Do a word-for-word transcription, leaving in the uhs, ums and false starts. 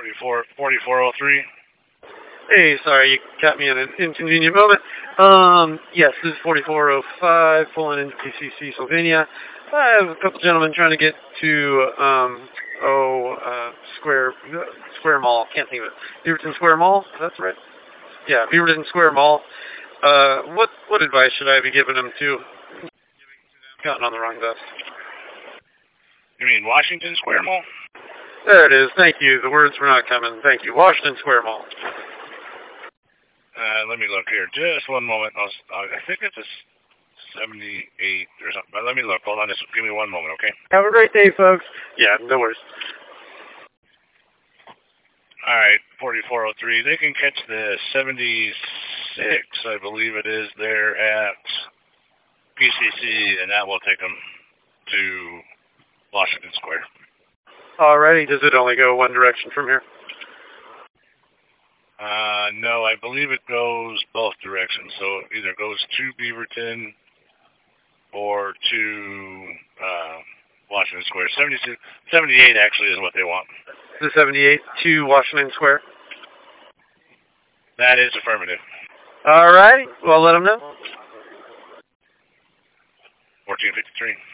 forty-four, forty-four oh three. Hey, sorry, you caught me in an inconvenient moment. Um, yes, this is forty-four oh five, pulling into P C C, Sylvania. I have a couple gentlemen trying to get to, um, oh, uh, Square, Square Mall, can't think of it. Beaverton Square Mall, that's right? Yeah, Beaverton Square Mall. Uh, what, what advice should I be giving them to? Counting on the wrong dust. You mean Washington Square Mall? There it is, thank you. The words were not coming. Thank you. Washington Square Mall. Uh, let me look here. Just one moment. I'll, I think it's a seventy-eight or something. But let me look. Hold on. Just give me one moment, okay? Have a great day, folks. Yeah, no worries. All right, forty-four oh three. They can catch the seventy-six, I believe it is, there at P C C, and that will take them to Washington Square. Alrighty. Does it only go one direction from here? Uh, no, I believe it goes both directions. So it either goes to Beaverton or to uh, Washington Square. seventy-two, seventy-eight actually is what they want. The seventy-eight to Washington Square? That is affirmative. Alright. Well, let them know. fourteen fifty-three.